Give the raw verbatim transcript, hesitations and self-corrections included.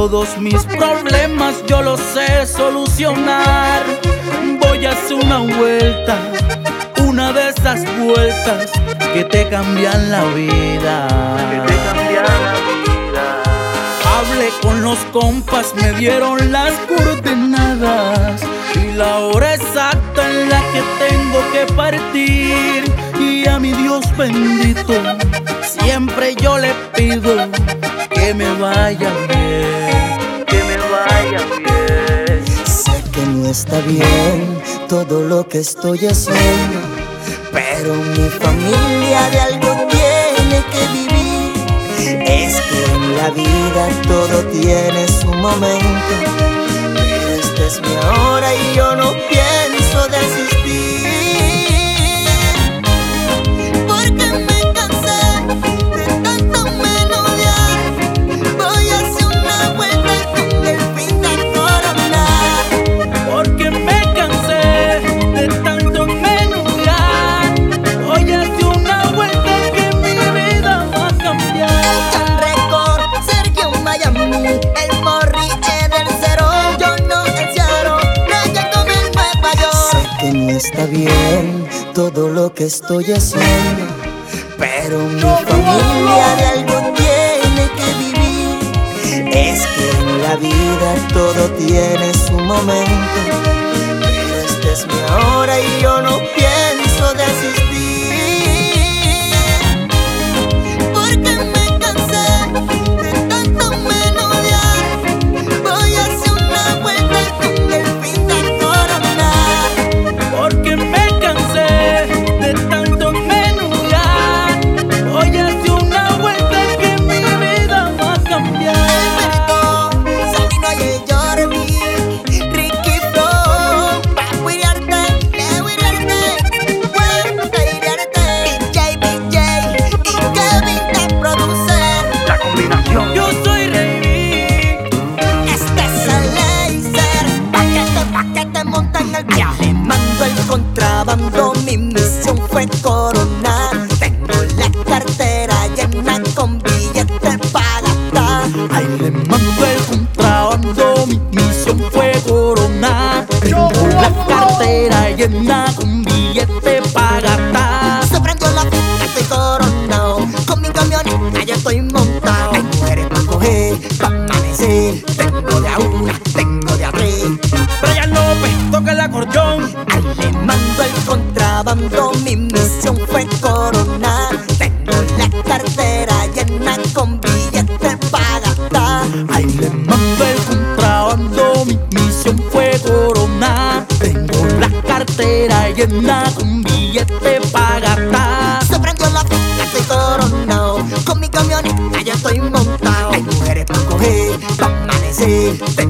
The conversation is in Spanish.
Todos mis problemas yo los sé solucionar. Voy a hacer una vuelta, una de esas vueltas que te cambian la vida. Que te cambian la vida. Hablé con los compas, me dieron las coordenadas y la hora exacta en la que tengo que partir. Y a mi Dios bendito siempre yo le pido que me vaya bien, que me vaya bien. Sé que no está bien todo lo que estoy haciendo, pero mi familia de algo tiene que vivir. Es que en la vida todo tiene su momento, pero esta es mi hora y yo no pienso desistir. Está bien todo lo que estoy haciendo, pero mi familia de algo tiene que vivir. Es que en la vida todo tiene su momento, pero esta es mi hora y yo no pienso desistir. Porque me cansé de tanto menudear, voy a hacer una vuelta con el fin de coronar. Porque me cansé de tanto menudear, voy a hacer una vuelta que mi vida va a cambiar. Salino y Jordi, Ricky Flow, pa' cuidarte, le cuidarte, bueno, cuidarte. D J, D J y Kevin te produce. La combinación. Yo soy Rey. Este es el laser, pa' que te, pa' que te monten el viaje. Mando el contrabando, mi misión fue coronar. Tengo la cartera llena con billetes para gastar. Ahí le mando el contrabando, mi misión fue coronar. Tengo la cartera llena con billetes para gastar. Se prendió la fiesta, estoy coronado. Con mi camioneta ya estoy montado. Hay mujeres pa' coger, pa' amanecer. Tengo de a una, tengo de a tres. Brian López, toca el acordeón. Ahí le mando el contrabando, mi misión fue coronar. Tengo la cartera llena con billetes para gastar. Ahí le mando el contrabando, mi misión fue coronar. Tengo la cartera llena con billetes para gastar. Se prendió la fiesta, estoy coronado. Con mi camioneta ya estoy montado. Hay mujeres pa' coger, pa' amanecer.